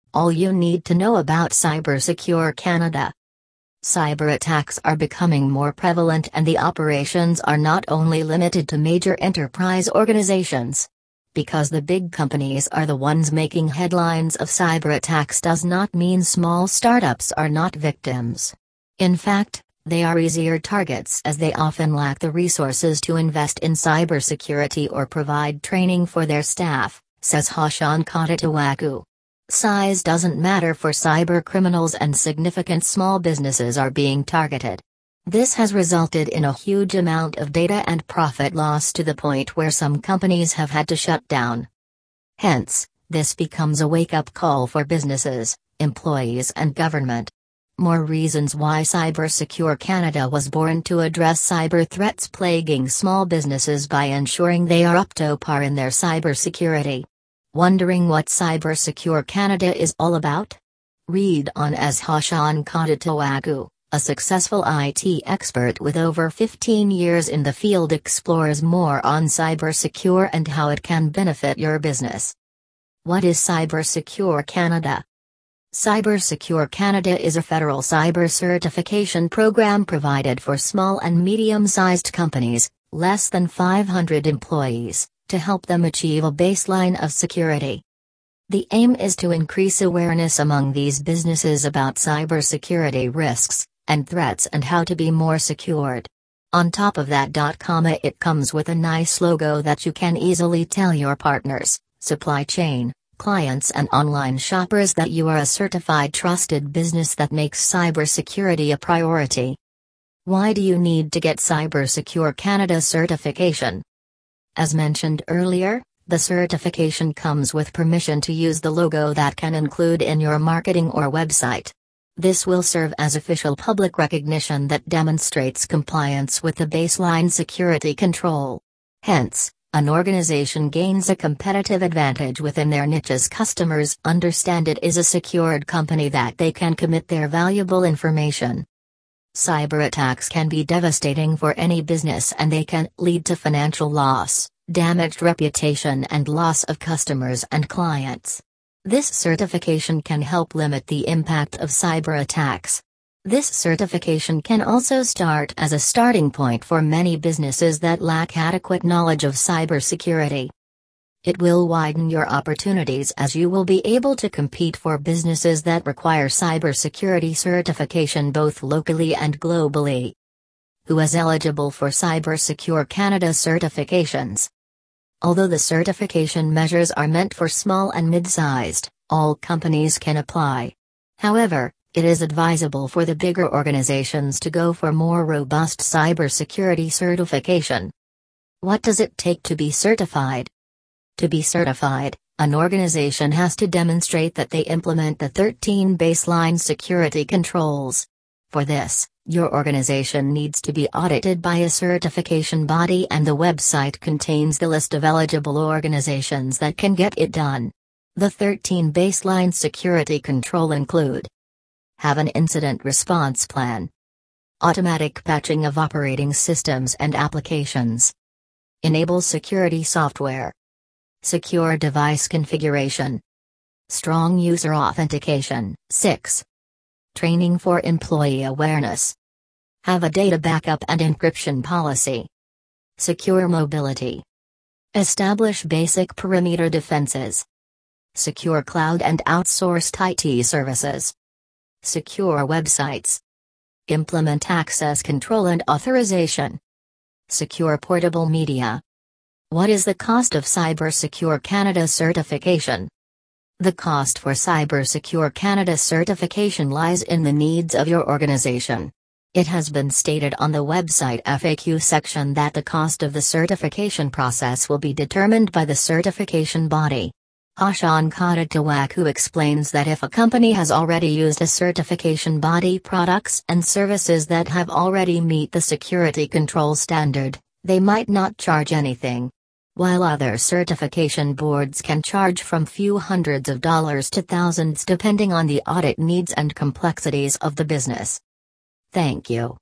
All you need to know about CyberSecure Canada. Cyber attacks are becoming more prevalent, and the operations are not only limited to major enterprise organizations. Because the big companies are the ones making headlines of cyber attacks does not mean small startups are not victims. In fact, they are easier targets as they often lack the resources to invest in cybersecurity or provide training for their staff, says Hashan Katatawaku. Size doesn't matter for cyber criminals, and significant small businesses are being targeted. This has resulted in a huge amount of data and profit loss to the point where some companies have had to shut down. Hence, this becomes a wake-up call for businesses, employees and government. More reasons why CyberSecure Canada was born: to address cyber threats plaguing small businesses by ensuring they are up to par in their cybersecurity. Wondering what CyberSecure Canada is all about? Read on as Hashan Katatawaku, a successful IT expert with over 15 years in the field, explores more on cybersecure and how it can benefit your business. What is CyberSecure Canada? CyberSecure Canada is a federal cyber certification program provided for small and medium-sized companies, less than 500 employees, to help them achieve a baseline of security. The aim is to increase awareness among these businesses about cybersecurity risks and threats and how to be more secured. On top of that, it comes with a nice logo that you can easily tell your partners, supply chain, clients and online shoppers that you are a certified trusted business that makes cybersecurity a priority. Why do you need to get CyberSecure Canada certification? As mentioned earlier, the certification comes with permission to use the logo that can include in your marketing or website. This will serve as official public recognition that demonstrates compliance with the baseline security control. Hence, an organization gains a competitive advantage within their niche as customers understand it is a secured company that they can commit their valuable information. Cyber attacks can be devastating for any business, and they can lead to financial loss, damaged reputation and loss of customers and clients. This certification can help limit the impact of cyber attacks. This certification can also start as a starting point for many businesses that lack adequate knowledge of cybersecurity. It will widen your opportunities as you will be able to compete for businesses that require cybersecurity certification both locally and globally. Who is eligible for CyberSecure Canada certifications? Although the certification measures are meant for small and mid-sized, all companies can apply. However, it is advisable for the bigger organizations to go for more robust cybersecurity certification. What does it take to be certified? To be certified, an organization has to demonstrate that they implement the 13 baseline security controls. For this, your organization needs to be audited by a certification body, and the website contains the list of eligible organizations that can get it done. The 13 baseline security control include: have an incident response plan, automatic patching of operating systems and applications, enable security software, secure device configuration, strong user authentication. 6. Training for employee awareness. Have a data backup and encryption policy. Secure mobility. Establish basic perimeter defenses. Secure cloud and outsourced IT services. Secure websites. Implement access control and authorization. Secure portable media. What is the cost of CyberSecure Canada certification? The cost for CyberSecure Canada certification lies in the needs of your organization. It has been stated on the website FAQ section that the cost of the certification process will be determined by the certification body. Hashan Katatawaku explains that if a company has already used a certification body products and services that have already meet the security control standard, they might not charge anything. While other certification boards can charge from few hundreds of dollars to thousands depending on the audit needs and complexities of the business. Thank you.